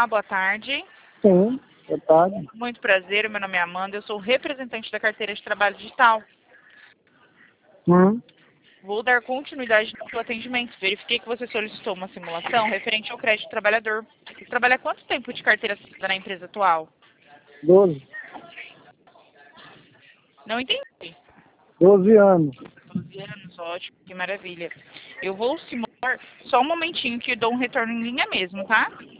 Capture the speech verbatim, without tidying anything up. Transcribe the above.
Olá, boa tarde. Sim, boa tarde. Muito prazer, meu nome é Amanda, eu sou representante da carteira de trabalho digital. Hum, Vou dar continuidade no seu atendimento. Verifiquei que você solicitou uma simulação referente ao crédito trabalhador. Você trabalha há quanto tempo de carteira assinada na empresa atual? doze. Não entendi. doze anos. doze anos, ótimo, que maravilha. Eu vou simular só um momentinho que eu dou um retorno em linha mesmo, tá?